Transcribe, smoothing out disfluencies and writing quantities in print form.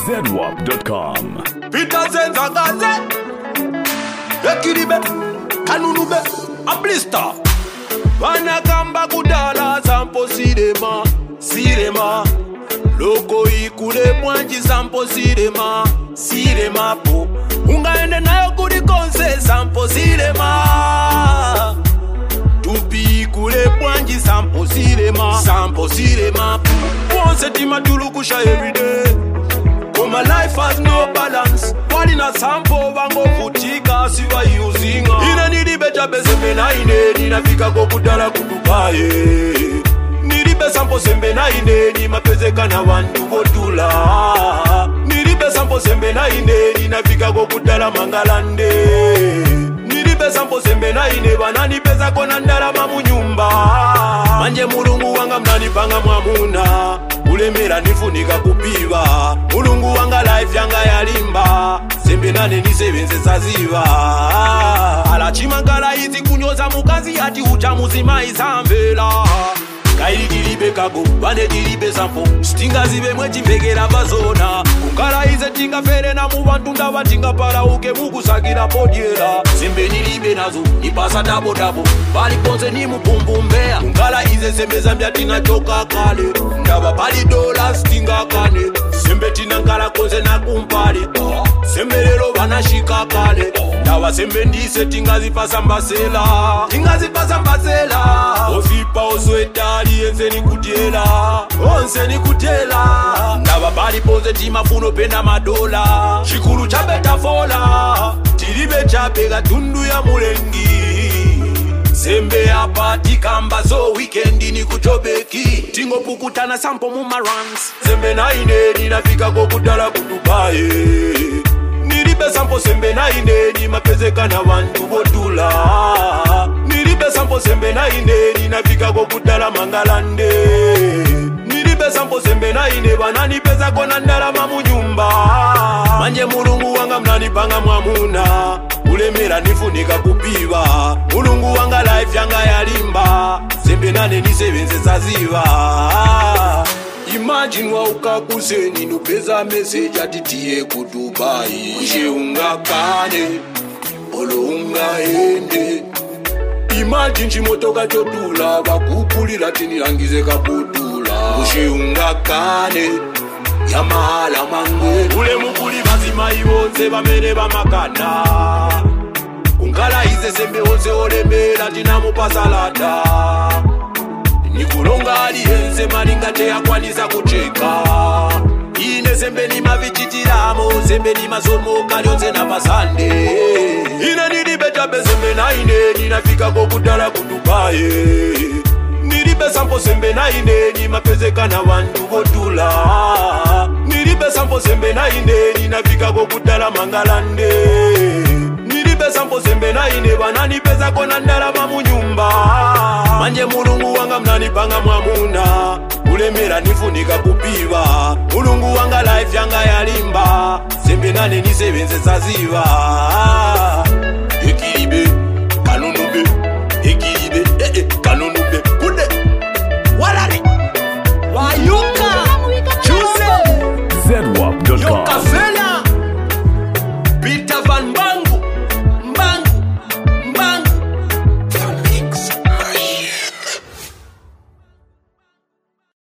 zedwap.com. Peter Zenzagaze Ekiribe Kanunube Ablista Vanagamba kudala Sampo sirema Sirema Loko ikule mwanji Sampo sirema Sirema po Ungaende nayo kudi konse Sampo sirema Tupi ikule mwanji Sampo sirema Sampo sirema po Onse tima tulukusha everyday my life has no balance. What in a sample bango futika siwa using. Ina nidi beja besembe na ine nina fika go kudala kudubaye. Nidi be sample sembe na ine ni mapeze kana wandu go dula. Nidi be sample sembe na ine nina fika go kudala mangalande. Nidi be sample sembe na ine banani peza kona ndala mamu nyumba. Manje mulungu wanga mnani panga mwamuna. Ulemera nifunika kupiva mulungu wanga life yanga yalimba sembe nane nisebenze saziva alachimangala izi kunyoza mukazi ati ucha muzima izamvela kairikilibe kago bane dilibe sampo stinga zibe mwechi pegera bazona kungala ize tinga fere na mubantu ndaba tinga para uke mukusakira podiela sembe nilibe nazo nipasa dabo dabo bali ponze ni mupumbu mbea kungala ize sembe zambia tina choka kale ndaba bali dola stinga kane sembe tina ngala konze na kumpale sembe lelo bana shika kale ndaba sembe ndise tinga zipasa mbasela ofipa osweta lienze ni kutiela onse ni kutiela ndaba bali ponze tima funo penda madola shikuru chabeta fola tilibe chapega tundu ya mulengi sembe hapa tikamba so weekendi ni kuchobeki tingo pukutana sampo mumarans sembe na ine ninafika kokudala kudubaye nilibe sampo sembe na ine ni mapezeka na wandu bodula nilibe sampo sembe na ine ninafika kokudala mangalande nilibe sampo sembe na ine banani peza kona ndala mamu nyumba manje mulungu wanga mnani panga mwamuna ulemera nifunika kupiva mulungu wanga life yanga yalimba sembe nane nisebenze saziva imagine wa ukakuseni nupeza message atitiye ku Dubai ushe ungakane olo ungaende imagine chimotoka chotula bakupulira tinirangize kaputula ushe ungakane yamala mangwe ule mukuli bazima ibonze bamere bamakana kungala ize sembe onse olemera tinamupazalata nikulonga aliyenze malinga teyakwanisa kucheka ine sembe ni mavichitiramo sembe ni masomo kalyonze na pasande ine nilibejabe sembe na ine ninafika kokudala kudubaye nilibe sampo sembe na ine ni mapezeka na wandu godula nilibe sampo sembe na ine ninafika kokudala mangalande nilibe sampo sembe na ine banani peza kona ndala mamu nyumba manje mulungu wanga mnani panga mwamuna ulemera nifunika kupiva mulungu wanga life yanga yalimba sembe nane nisebenze saziva